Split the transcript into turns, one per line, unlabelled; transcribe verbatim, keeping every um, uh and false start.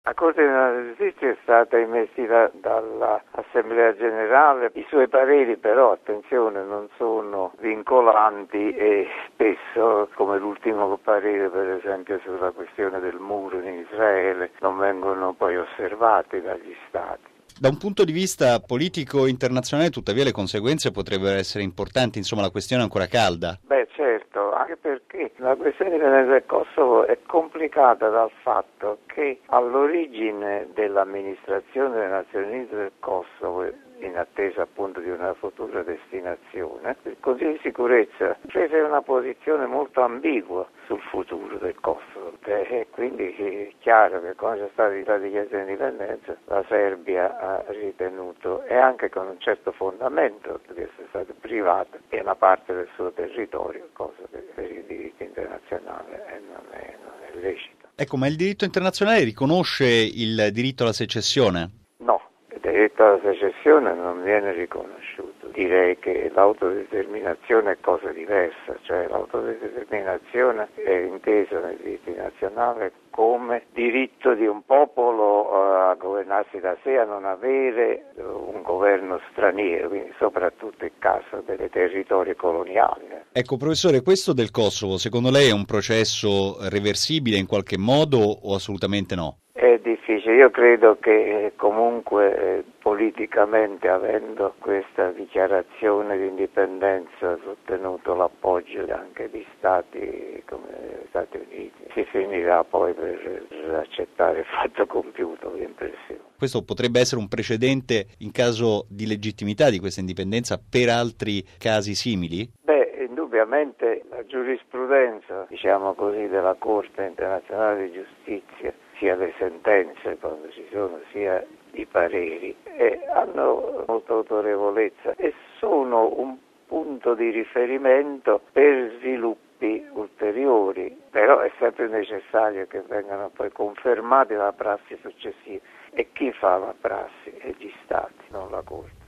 La Corte di Giustizia è stata investita dall'Assemblea Generale, i suoi pareri però, attenzione, non sono vincolanti e spesso, come l'ultimo parere per esempio sulla questione del muro in Israele, non vengono poi osservati dagli Stati.
Da un punto di vista politico internazionale, tuttavia, le conseguenze potrebbero essere importanti, insomma la questione è ancora calda.
Beh certo, anche perché la questione del Kosovo è complicata dal fatto che all'origine dell'amministrazione delle Nazioni Unite del Kosovo, in attesa appunto di una futura destinazione, il Consiglio di sicurezza prese una posizione molto ambigua sul futuro del Kosovo e quindi è chiaro che quando c'è stata la dichiarazione di indipendenza la Serbia ha ritenuto, e anche con un certo fondamento, di essere stata privata di una parte del suo territorio, cosa che per il diritto internazionale non è, non è lecita.
Ecco, ma il diritto internazionale riconosce il diritto alla secessione?
No, il diritto alla secessione non viene riconosciuto. Direi che l'autodeterminazione è cosa diversa, cioè l'autodeterminazione è intesa nel diritto nazionale come diritto di un popolo uh, a governarsi da sé, a non avere uh, un governo straniero, quindi soprattutto il caso dei territori coloniali.
Ecco, professore, questo del Kosovo, secondo lei è un processo reversibile in qualche modo o assolutamente no?
È difficile, io credo che comunque eh, politicamente, avendo questa dichiarazione di indipendenza, si è ottenuto l'appoggio anche di stati come gli Stati Uniti, si finirà poi per, per accettare il fatto compiuto, l'impressione.
Questo potrebbe essere un precedente in caso di legittimità di questa indipendenza per altri casi simili?
Beh, indubbiamente la giurisprudenza, diciamo così, della Corte internazionale di giustizia, sia le sentenze quando ci sono, sia i pareri, e hanno molta autorevolezza e sono un punto di riferimento per sviluppi ulteriori, però è sempre necessario che vengano poi confermati dalla prassi successiva, e chi fa la prassi è gli Stati, non la Corte.